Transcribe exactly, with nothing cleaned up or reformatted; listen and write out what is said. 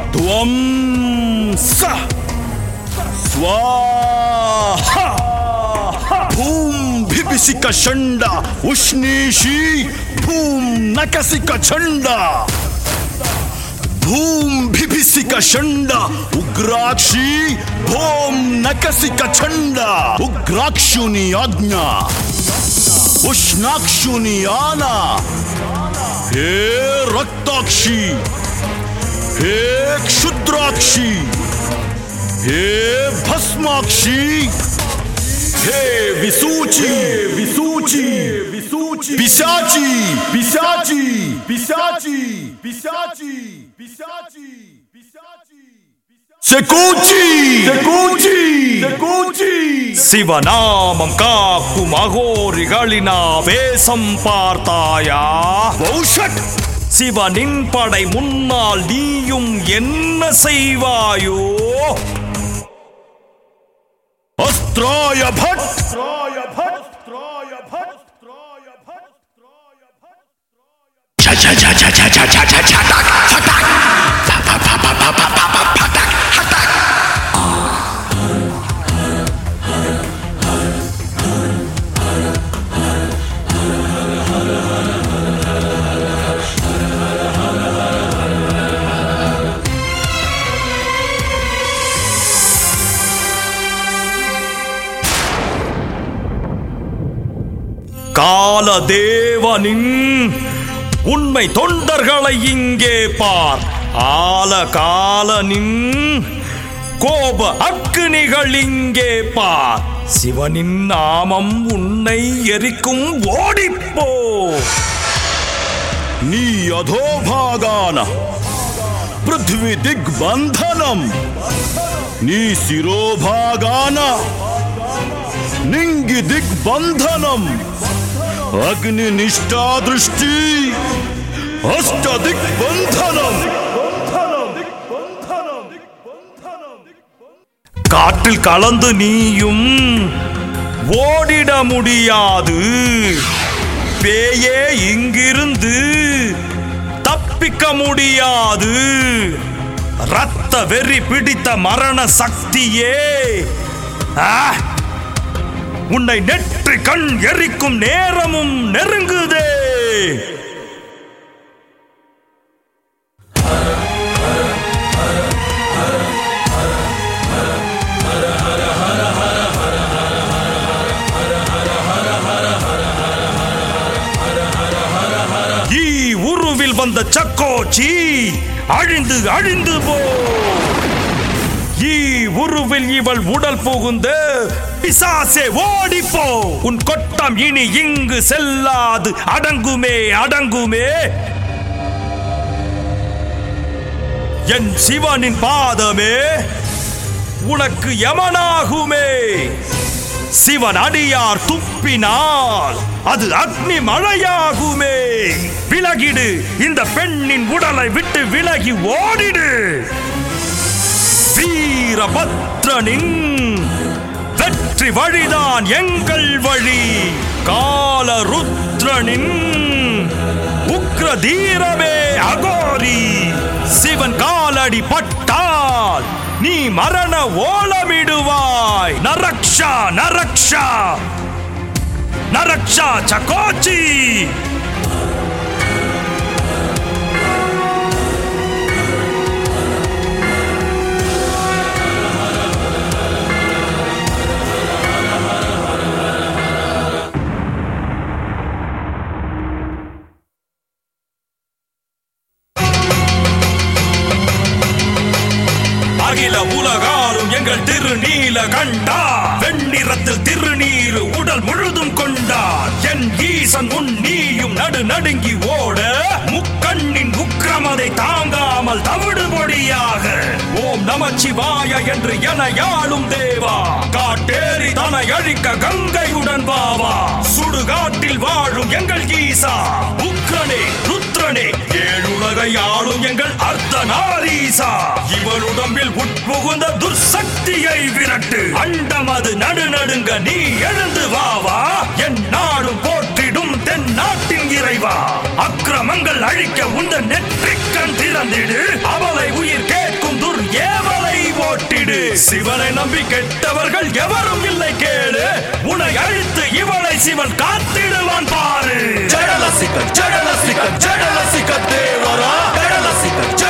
त्वं स स्वाहा भूम भिभिसिक षण्ड उष्णीषी भूम नकसिक छण्ड भूम भिभिसिक षण्ड उग्राक्षी भूम नकसिक छण्ड उग्राक्षुनि आज्ञा उष्णाक्षुनि आना हे रक्ताक्षी हे क्षुद्राक्षी हे भस्माक्षी हे विसूची विसूची विसूची पिशाची पिशाची पिशाची पिशाची पिशाची पिशाची सेकूची सेकूची सेकूची சிவநாமம் காக்கும் அகோரிகளினா வேசம் பார்த்தாயா? பௌஷட் சிவனின் படை முன்னால் நீயும் என்ன செய்வாயோ? अस्त्राय भट अस्त्राय भट अस्त्राय भट अस्त्राय भट अस्त्राय भट cha cha cha cha cha cha cha cha cha tak fatak pa pa pa pa pa pa pa pa fatak hatak காலதேவனின் உண்மை தொண்டர்களை இங்கே பார். ஆலகாலனின் கோப அக்னிகள் இங்கே பார். சிவனின் நாமம் உன்னை எரிக்கும், ஓடிப்போ. नी अधोभागान पृथ्वी दिग्बंधनम नी शिरोभागान निंगि दिग्बंधनम अग्नि निष्ठा दृष्टि अष्ट दिग्बंधनम காற்றில் கலந்து நீயும் ஓடிட முடியாது. பேயே இங்கிருந்து தப்பிக்க முடியாது. ரத்த வெறி பிடித்த மரண சக்தியே, உன்னை நெற்றி கண் எரிக்கும் நேரமும் நெருங்குதே. உருவில் வந்த சக்கோச்சி அழிந்து அழிந்து போ. ஈ உருவில் இவள் உடல் புகுந்து பிசாசே ஓடிப்போ. உன் கொட்டம் இனி இங்கு செல்லாது, அடங்குமே அடங்குமே. என் சிவனின் பாதமே உனக்கு யமனாகுமே. சிவன் அடியார் துப்பினால் அது அக்னி மழையாகுமே. விலகிடு, இந்த பெண்ணின் உடலை விட்டு விலகி ஓடிடு. வீரபத்ரனின் வெற்றி வழிதான் எங்கள் வழி. காலருத்ரனின் உக்ர தீரமே அகோரி. சிவன் காலடி பட்டால் நீ மரண ஓலமிடுவாய். நரக்ஷா நரக்ஷா நரக்ஷா சக்கோச்சி. அகில உலகாலும் எங்கள் திருநீல கண்டா. வெண்ணிறத்தில் திருநீர் உடல் முழுதும் கொண்டார். என் ஈசன் முன் நீயும் நடு நடுங்கி ஓட, முக்கண்ணின் உக்கிரமதை தாங்காமல் தவிடு பொடியாக ஓம் நமச்சிவாய என்று என யாழும் தேவா. காட்டேரி தனை அழிக்க கங்கையுடன் வாவா. சுடுகாட்டில் வாழும் எங்கள் ஈசா உக்ரனே ருத்ரனே. ஏழுலகை ஆளும் எங்கள் அர்த்தநாரீசா. இவள் உடம்பில் உட்புகுந்த துர்சக்தியை விரட்டு. அண்டமது நடு நடுங்க நீ எழுந்து வாவா. என் நாடும் போற்றிடும் தென் நாட்டின் இறைவா. அக்கிரமங்கள் அழிக்க உந்த நெற்றிக்கண் திறந்திடு. அவளை உயிர் கேட்கும் சிவனை நம்பி கெட்டவர்கள் எவரும் இல்லை கேளு. உன்னை அழித்து இவளை சிவன் காத்திடுவான் பாரு. ஜடலசிக ஜடலசிக ஜடலசிக தேவரா ஜடலசிக